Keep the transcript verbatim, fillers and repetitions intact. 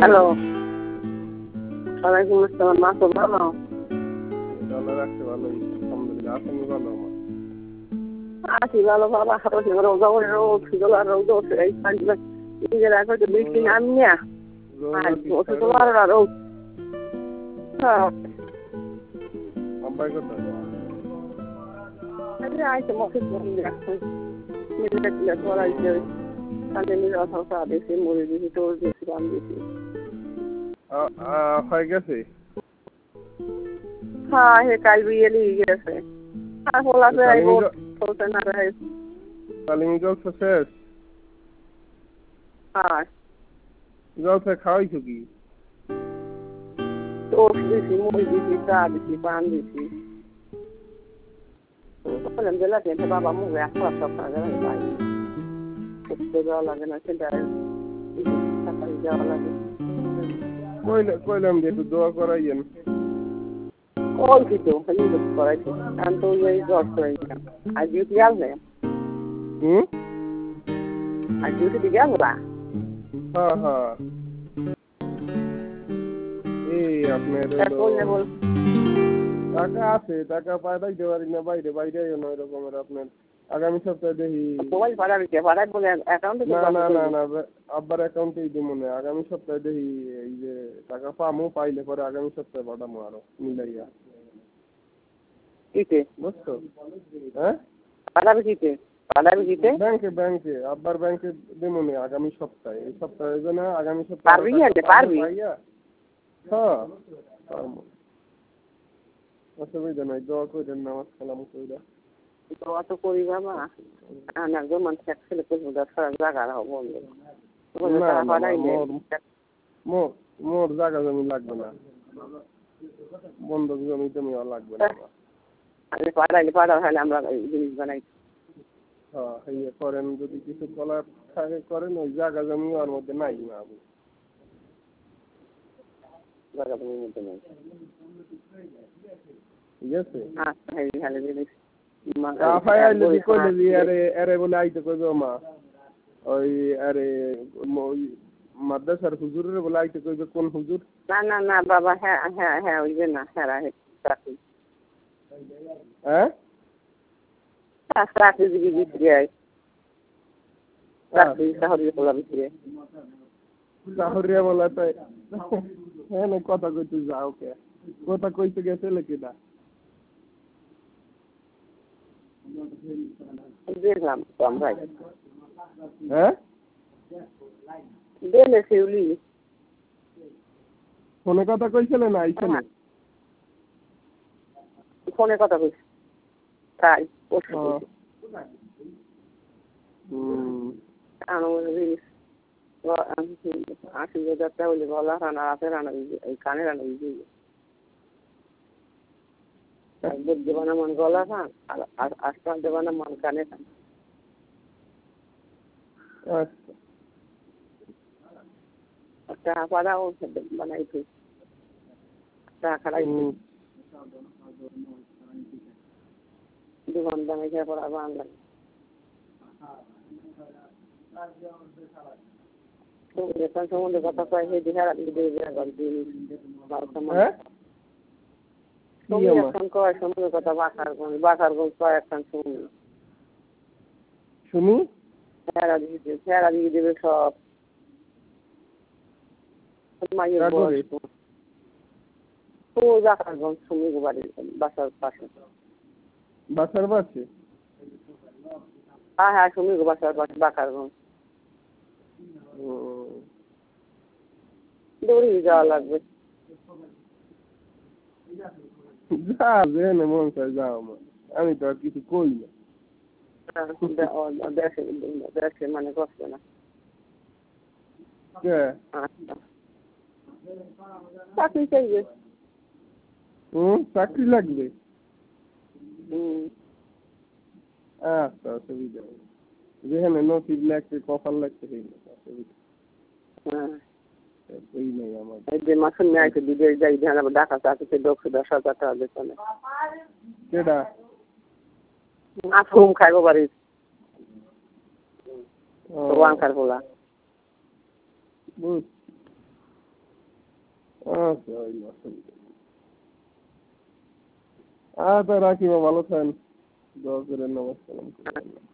Hello ওয়ালাইকুম আসসালাম মা তো ভালো ভালো রাখতে ভালোই আলহামদুলিল্লাহ আপনি ভালো আমার আছি ভালো বাবা রোজ রোজ রোজ ছিল আর রোজ এই পাঁচ নিজের এখন তো বৃষ্টি নামনি আর ওষুধ আর রোজ হ্যাঁ আব্বাই কোথায় আরে আইতে মতে ফোন দেখো নিজে থেকে পড়াইতে তাহলে নিজে কথা বেশি মরে দিছি তোর বেশি দাম দিছি হয়ে গেছে হ্যাঁ হে কাল বিয়েলি গেছে আর হলা যে আইব বলতে না রে তালিমি জলসা শেষ হ্যাঁ জলসা খাওয়াইছো কি তোর দিছি মুড়ি দিছি চা দিছি পান দিছি বললাম যে লাগে তো বাবা মুড়ি একটা সব কাজ করে ভাই করতে যাওয়া লাগে না সেটা সকালে যাওয়া লাগে কইলে কইলাম যে একটু দোয়া করাইয়েন কল কিছু খালি লোক করাইছি আমি তো ওই জ্বর করাইছিলাম আর ডিউটি আসবে হুম আর ডিউটি দিকে আসবা হ্যাঁ হ্যাঁ এই আপনার টাকা আছে টাকা পাঠাইতে পারি না বাইরে বাইরে নয় রকমের আপনার আগামী সপ্তাহে দেখি মোবাইল পাঠাবি কে পাঠাই বলে অ্যাকাউন্টে না না না না আব্বার অ্যাকাউন্টেই দিব মনে আগামী সপ্তাহে দেখি এই যে টাকা পামো পাইলে পরে আগামী সপ্তাহে পাঠাবো আরো মিলাইয়া কিতে বুঝছো হ্যাঁ পাঠাবি কিতে পাঠাবি কিতে ব্যাংকে ব্যাংকে আব্বার ব্যাংকে দিব মনে আগামী সপ্তাহে এই সপ্তাহে যে না আগামী সপ্তাহে পারবি আনতে পারবি হ্যাঁ পারবো অসুবিধা নাই দোয়া করেন নামাজ কালাম কইরা দোয়া তো করি বাবা না গো মান এক ছেলে তো সারা জায়গা রাখো বন্ধ মোর মোর জায়গা জমি লাগবে না বন্ধক জমি টমি লাগবে না আরে পাড়াইলে পাড়া হলে আমরা জিনিস বানাই হ্যাঁ ইয়ে করেন যদি কিছু কলার থাকে করেন ওই জায়গা জমি ওর মধ্যে নাই না আপনি জায়গা জমির মধ্যে নাই ঠিক আছে আচ্ছা এই হালে জিনিস মাদ্রাসার হুজুরের বলে আইতে কইবে কোন হুজুর না না না বাবা হ্যাঁ হ্যাঁ হ্যাঁ ওই যে না হ্যাঁ চাকরি হ্যাঁ চাকরি দিবি বিক্রি হয় চাকরি শহরের বলা বিক্রি শহরিয়া বলা তো হ্যাঁ না কথা কইতে যাও কে কথা কইতে গেছে কিনা দেখলাম কম ভাই হ্যাঁ দেলে শিউলি ফোনে কথা কইছিলে না আইছেন ফোনে কথা কইছি তাই আশি হাজারটা হলে গলা রান্না রাতে রান্না এই কানে রান্না দিয়ে দেবানা মন গলা খান আর আজকাল দেবানা মন কানে খান টাকা পাড়াও বানাইছি টাকা খাড়াইছি দোকান বানাইছে পড়া বাংলা এখন সম্বন্ধে কথা কয় সেই দিহারা দিয়ে এখন কয় সম্বন্ধে কথা বাঁকারগঞ্জ বাঁকারগঞ্জ কয় এখন শুনি শুনি ফেরা দিয়ে ফেরা দিয়ে দেবে সব ওই বাঁকারগঞ্জ শুনি বাড়ি বাসার পাশে বাসার পাশে হ্যাঁ হ্যাঁ শুনি বাসার পাশে বাঁকারগঞ্জ দৌড়িয়ে যাওয়া লাগবে যা যেনে মন চাই যাও আমি তো আর কিছু কই না দেশে দেশে মানে কষ্ট না চাকরি চাইবে হুম চাকরি লাগবে হুম আচ্ছা অসুবিধা যেখানে নসিব লাগছে কপাল লাগছে সেই অসুবিধা হ্যাঁ এই নেই আমার এই যে মাসুম নিয়ে আসে বিদেশ যাই ধ্যান ডাকা চাকরিতে দশ দশ হাজার টাকা বেতনে কেডা মাশরুম খাইব বাড়ি ওয়ান কার বলা বুঝ আচ্ছা আচ্ছা রাখি, ভালো থাকেন, দোয়া করেন, নমস্কার।